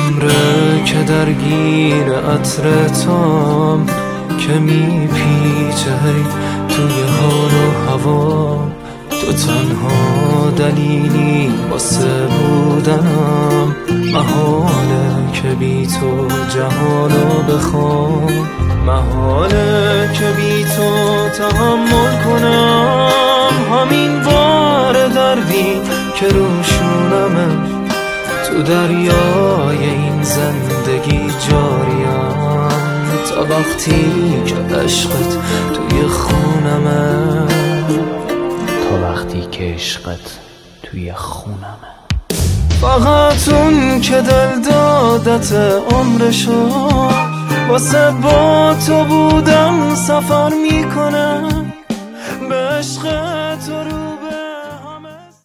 عمره که درگیر عطر تام که میپیچه توی حال و هوا. تو تنها دلیلی واسه بودنم، محاله که بی تو جهانو بخوام، محاله که بی تو تحمل کنم همین بار دردی که روشونمه. تو دریای این زندگی جاریم تا وقتی که عشقت توی خونمه، تا وقتی که عشقت توی خونمه. فقط اون که دل دادت عمرشو واسه با تو بودم سفر میکنه، به عشق تو رو